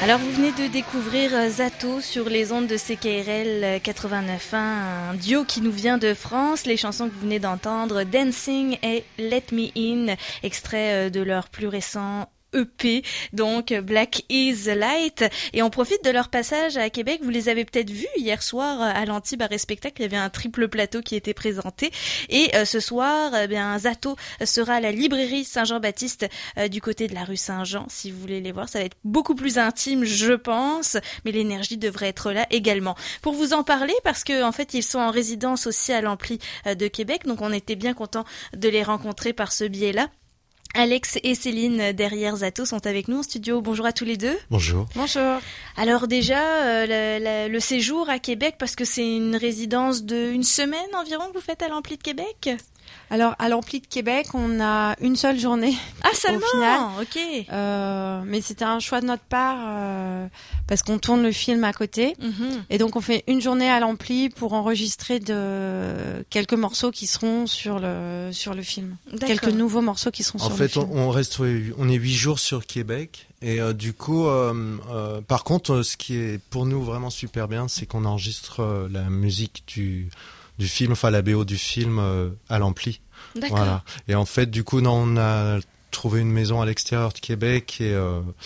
Alors vous venez de découvrir Zato sur les ondes de CKRL 89.1, un duo qui nous vient de France. Les chansons que vous venez d'entendre, Dancing et Let Me In, extrait de leur plus récent EP, donc Black is the Light. Et on profite de leur passage à Québec. Vous les avez peut-être vus hier soir à l'Antibes Arrêt Spectacle. Il y avait un triple plateau qui était présenté. Et ce soir, Zato sera à la librairie Saint-Jean-Baptiste du côté de la rue Saint-Jean. Si vous voulez les voir, ça va être beaucoup plus intime, je pense. Mais l'énergie devrait être là également. Pour vous en parler, parce que en fait, ils sont en résidence aussi à l'Ampli de Québec. Donc on était bien contents de les rencontrer par ce biais-là. Alex et Céline derrière Zato sont avec nous en studio. Bonjour à tous les deux. Bonjour. Bonjour. Alors déjà, le séjour à Québec, parce que c'est une résidence d'une semaine environ que vous faites à l'Ampli de Québec. Alors, à l'Ampli de Québec, on a une seule journée. Ah, seulement? Au final. Ok. Mais c'était un choix de notre part parce qu'on tourne le film à côté. Mm-hmm. Et donc, on fait une journée à l'Ampli pour enregistrer quelques morceaux qui seront sur le film. D'accord. Quelques nouveaux morceaux qui seront sur le film. En fait, on est 8 jours sur Québec. Et du coup, par contre, ce qui est pour nous vraiment super bien, c'est qu'on enregistre la musique du film, enfin la BO du film à l'Ampli. D'accord. Voilà. Et en fait, du coup, on a trouvé une maison à l'extérieur de Québec et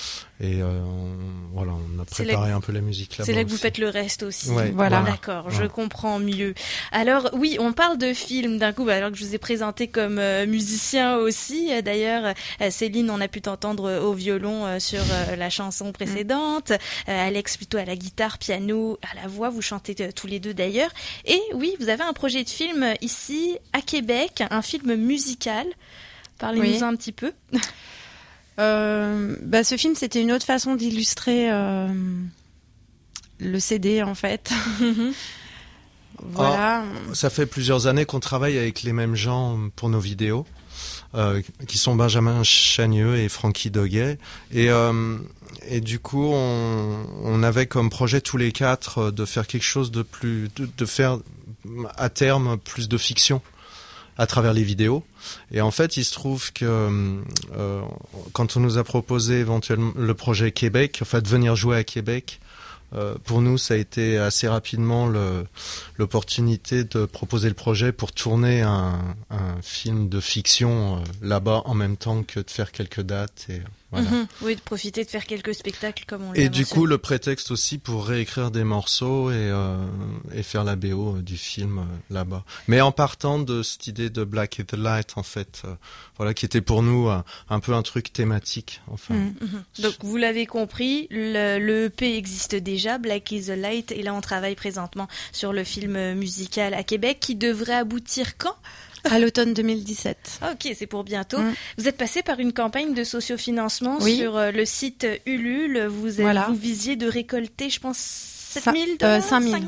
on a préparé un peu la musique là-bas. C'est là que aussi. vous faites le reste aussi. Ouais, voilà. D'accord, ouais. Je comprends mieux. Alors oui, on parle de film d'un coup, alors que je vous ai présenté comme musicien aussi. D'ailleurs, Céline, on a pu t'entendre au violon sur la chanson précédente. Alex plutôt à la guitare, piano, à la voix. Vous chantez tous les deux d'ailleurs. Et oui, vous avez un projet de film ici à Québec, un film musical. Parlez-nous un petit peu. Ce film, c'était une autre façon d'illustrer le CD, en fait. Voilà. Ça fait plusieurs années qu'on travaille avec les mêmes gens pour nos vidéos, qui sont Benjamin Chagneux et Francky Doguet. Et du coup, on avait comme projet tous les quatre de faire quelque chose de plus, de faire à terme plus de fiction à travers les vidéos. Et en fait, il se trouve que quand on nous a proposé éventuellement le projet Québec, enfin de venir jouer à Québec, pour nous, ça a été assez rapidement l'opportunité de proposer le projet pour tourner un film de fiction là-bas en même temps que de faire quelques dates. Et voilà. Oui, de profiter de faire quelques spectacles comme on l'a Et mentionné. du coup, le prétexte aussi pour réécrire des morceaux et faire la BO du film là-bas. Mais en partant de cette idée de Black is the Light, en fait, qui était pour nous un peu un truc thématique. Enfin. Donc, vous l'avez compris, le EP existe déjà, Black is the Light, et là, on travaille présentement sur le film musical à Québec qui devrait aboutir quand ? À l'automne 2017. Ok, c'est pour bientôt. Vous êtes passé par une campagne de sociofinancement sur le site Ulule. Vous visiez de récolter, je pense, 7 000 $,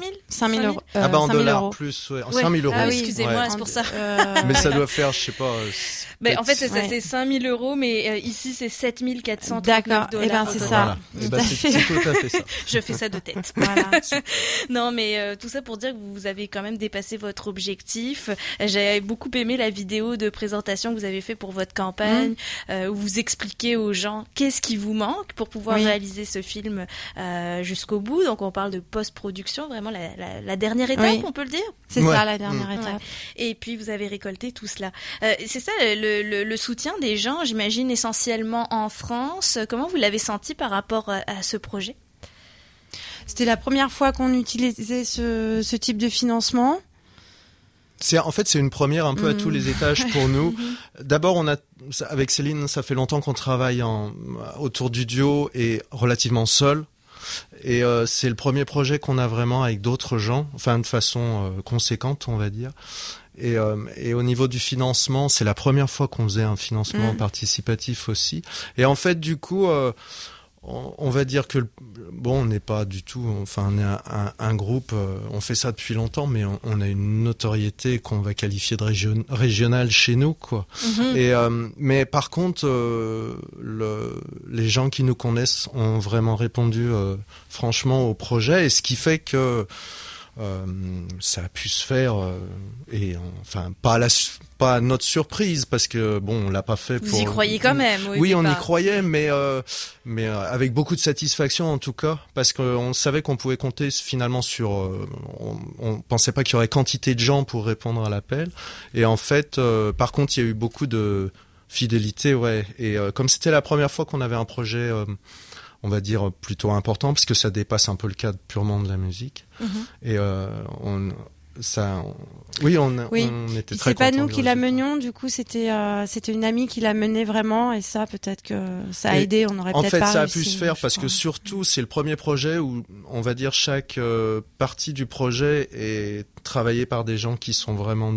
5 000 euros. En 5 000 dollars euros. plus, 5 000 euros. Ah oui, excusez-moi, c'est pour ça. Mais ça doit faire, je sais pas. En fait, c'est 5 000 euros, mais ici, c'est 7 439 $. D'accord, et c'est ça. Voilà. C'est tout à fait ça. Je fais ça de tête. Voilà. Non, mais tout ça pour dire que vous avez quand même dépassé votre objectif. J'ai beaucoup aimé la vidéo de présentation que vous avez fait pour votre campagne, où vous expliquez aux gens qu'est-ce qui vous manque pour pouvoir réaliser ce film jusqu'au bout. Donc, on parle de post-production, vraiment la dernière étape, on peut le dire. C'est ça, la dernière étape. Et puis, vous avez récolté tout cela. C'est ça, le soutien des gens, j'imagine, essentiellement en France. Comment vous l'avez senti par rapport à ce projet ? C'était la première fois qu'on utilisait ce type de financement. C'est une première un peu à tous les étages pour nous. D'abord, avec Céline, ça fait longtemps qu'on travaille autour du duo et relativement seul. Et c'est le premier projet qu'on a vraiment avec d'autres gens, enfin de façon conséquente, on va dire. Et au niveau du financement, c'est la première fois qu'on faisait un financement participatif aussi. Et en fait, du coup, on va dire que on n'est pas du tout, enfin on est un groupe, on fait ça depuis longtemps, mais on a une notoriété qu'on va qualifier de régionale chez nous, quoi. Et mais par contre, les gens qui nous connaissent ont vraiment répondu franchement au projet, et ce qui fait que ça a pu se faire, et enfin pas pas à notre surprise parce que bon, on l'a pas fait. Vous y croyez quand même. Oui, on y croyait, mais avec beaucoup de satisfaction en tout cas, parce qu'on savait qu'on pouvait compter finalement sur. On pensait pas qu'il y aurait quantité de gens pour répondre à l'appel, et en fait, par contre, il y a eu beaucoup de fidélité, ouais. Et comme c'était la première fois qu'on avait un projet. On va dire plutôt important parce que ça dépasse un peu le cadre purement de la musique. Et on était très contents. C'est pas nous qui la menions, du coup c'était une amie qui la menait vraiment, et ça peut-être que ça a aidé, on aurait peut-être pas réussi. En fait, ça a pu se faire parce que surtout c'est le premier projet où on va dire chaque partie du projet est travaillée par des gens qui sont vraiment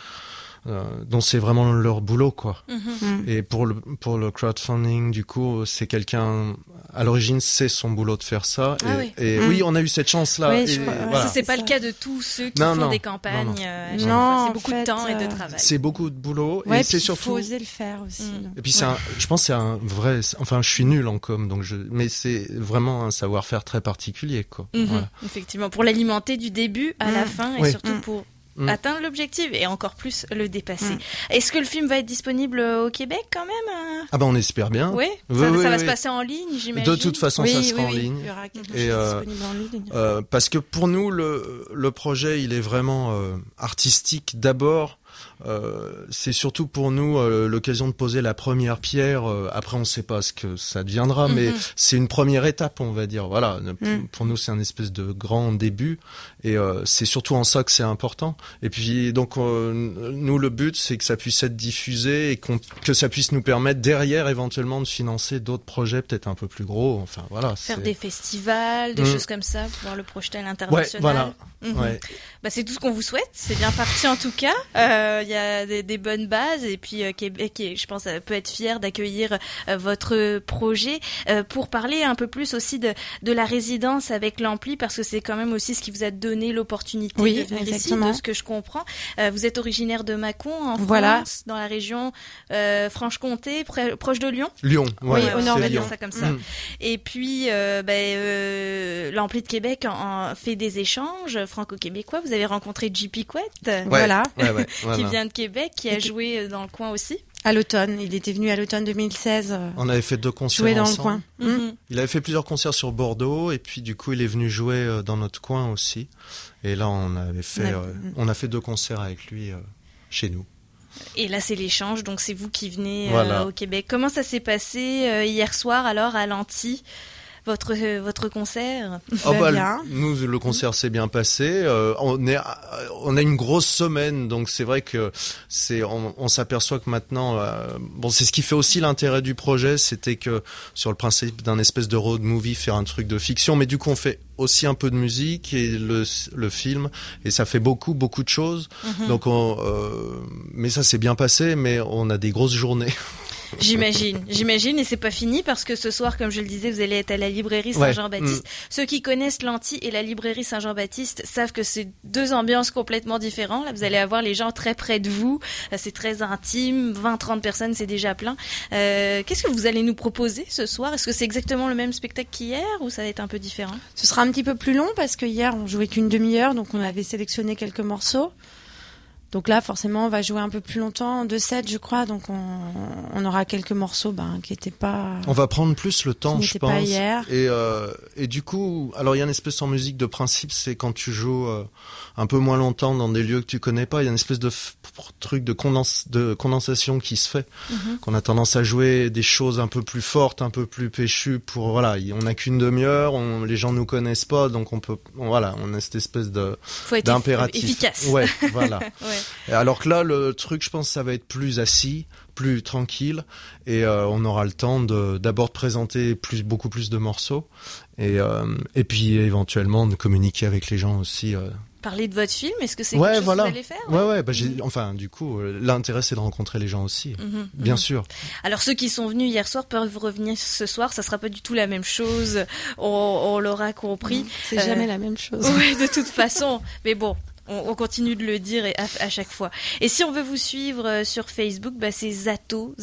dont c'est vraiment leur boulot, quoi. Et pour le crowdfunding, du coup, c'est quelqu'un à l'origine, c'est son boulot de faire ça. Oui, on a eu cette chance-là. Oui, voilà. Ça, c'est pas le cas de tous ceux qui font des campagnes. C'est beaucoup de temps et de travail. C'est beaucoup de boulot. Ouais, et c'est surtout. Il faut oser le faire aussi. Et puis je pense que c'est un vrai. Enfin, je suis nul en com, mais c'est vraiment un savoir-faire très particulier, quoi. Voilà. Effectivement, pour l'alimenter du début à la fin, et surtout pour atteindre l'objectif et encore plus le dépasser. Est-ce que le film va être disponible au Québec quand même? Ah ben on espère bien. Oui. Ça va se passer en ligne, j'imagine. De toute façon, ça sera en ligne. Il y aura quelque chose disponible en ligne. Parce que pour nous, le projet, il est vraiment artistique d'abord. C'est surtout pour nous l'occasion de poser la première pierre. Après, on ne sait pas ce que ça deviendra, mais c'est une première étape, on va dire. Voilà, pour nous, c'est un espèce de grand début, et c'est surtout en ça que c'est important. Et puis, donc, nous, le but, c'est que ça puisse être diffusé et que ça puisse nous permettre derrière, éventuellement, de financer d'autres projets peut-être un peu plus gros. Enfin, voilà. Faire des festivals, des choses comme ça, pouvoir le projeter à l'international. Ouais, voilà. Bah, c'est tout ce qu'on vous souhaite. C'est bien parti en tout cas. Il y a des bonnes bases, et puis Québec, je pense, peut être fier d'accueillir votre projet. Pour parler un peu plus aussi de la résidence avec l'Ampli, parce que c'est quand même aussi ce qui vous a donné l'opportunité de venir ici, de ce que je comprends. Vous êtes originaire de Mâcon, en France, dans la région Franche-Comté, proche de Lyon. Lyon, au nord, on va dire ça comme ça. Et puis, l'Ampli de Québec fait des échanges franco-québécois. Vous avez rencontré JP Couette, qui vient de Québec, qui a joué dans le coin aussi. À l'automne, il était venu à l'automne 2016. On avait fait 2 concerts jouer dans ensemble. le coin. Il avait fait plusieurs concerts sur Bordeaux, et puis du coup il est venu jouer dans notre coin aussi. Et là on a fait 2 concerts avec lui chez nous. Et là c'est l'échange, donc c'est vous qui venez au Québec. Comment ça s'est passé hier soir alors à l'Anti? Votre concert? Bien. Nous, le concert s'est bien passé. On a une grosse semaine, donc c'est vrai que on s'aperçoit que maintenant, c'est ce qui fait aussi l'intérêt du projet, c'était que sur le principe d'un espèce de road movie, faire un truc de fiction, mais du coup on fait aussi un peu de musique et le film, et ça fait beaucoup de choses. Donc mais ça s'est bien passé, mais on a des grosses journées. J'imagine, et c'est pas fini parce que ce soir, comme je le disais, vous allez être à la librairie Saint-Jean-Baptiste. Ceux qui connaissent l'Anti et la librairie Saint-Jean-Baptiste savent que c'est 2 ambiances complètement différentes. Là, vous allez avoir les gens très près de vous, c'est très intime, 20-30 personnes, c'est déjà plein. Qu'est-ce que vous allez nous proposer ce soir? Est-ce que c'est exactement le même spectacle qu'hier ou ça va être un peu différent? Ce sera un petit peu plus long parce que hier on jouait qu'une demi-heure, donc on avait sélectionné quelques morceaux. Donc là, forcément, on va jouer un peu plus longtemps, 2 sets, je crois. Donc on aura quelques morceaux qui n'étaient pas. On va prendre plus le temps, je pense. Pas hier. Et du coup, alors il y a une espèce en musique de principe, c'est quand tu joues un peu moins longtemps dans des lieux que tu connais pas, il y a une espèce de truc de condensation qui se fait. Qu'on a tendance à jouer des choses un peu plus fortes, un peu plus péchues on n'a qu'une demi-heure, les gens nous connaissent pas, donc on a cette espèce d'impératif. Efficace. Ouais, voilà. Alors que là, le truc, je pense, ça va être plus assis, plus tranquille, et on aura le temps d'abord de présenter beaucoup plus de morceaux, et puis éventuellement de communiquer avec les gens aussi. Parler de votre film, est-ce que c'est quelque chose que vous allez faire? Du coup, l'intérêt c'est de rencontrer les gens aussi, bien sûr. Alors ceux qui sont venus hier soir peuvent revenir ce soir, ça sera pas du tout la même chose, on l'aura compris. C'est jamais la même chose. Oui, de toute façon, mais bon. On continue de le dire à chaque fois. Et si on veut vous suivre sur Facebook, c'est Zato,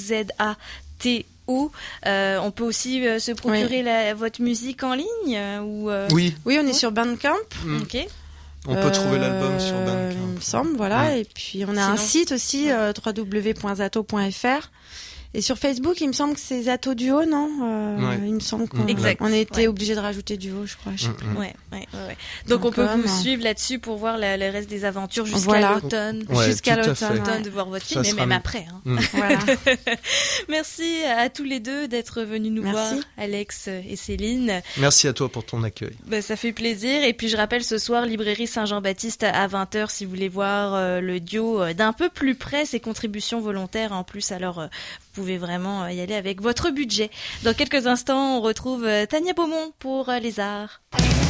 Z-A-T-O. On peut aussi se procurer votre musique en ligne Oui, on est sur Bandcamp. Ok. On peut trouver l'album sur Bandcamp. Il me semble, voilà. Et puis on a un site aussi, www.zato.fr. Et sur Facebook, il me semble que c'est Zato Duo, non Il me semble qu'on a été obligé de rajouter Duo, je crois. Je sais plus. Ouais. Donc on peut vous suivre là-dessus pour voir le reste des aventures jusqu'à l'automne. Jusqu'à l'automne, de voir votre film, mais même après. Voilà. Merci à tous les deux d'être venus nous voir, Alex et Céline. Merci à toi pour ton accueil. Ça fait plaisir. Et puis je rappelle ce soir, librairie Saint-Jean-Baptiste à 20h, si vous voulez voir le duo d'un peu plus près, ses contributions volontaires en plus. Alors vous pouvez vraiment y aller avec votre budget. Dans quelques instants, on retrouve Tania Beaumont pour les arts.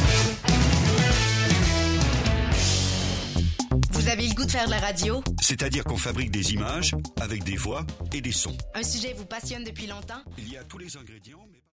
Vous avez le goût de faire de la radio? C'est-à-dire qu'on fabrique des images avec des voix et des sons. Un sujet vous passionne depuis longtemps? Il y a tous les ingrédients, mais...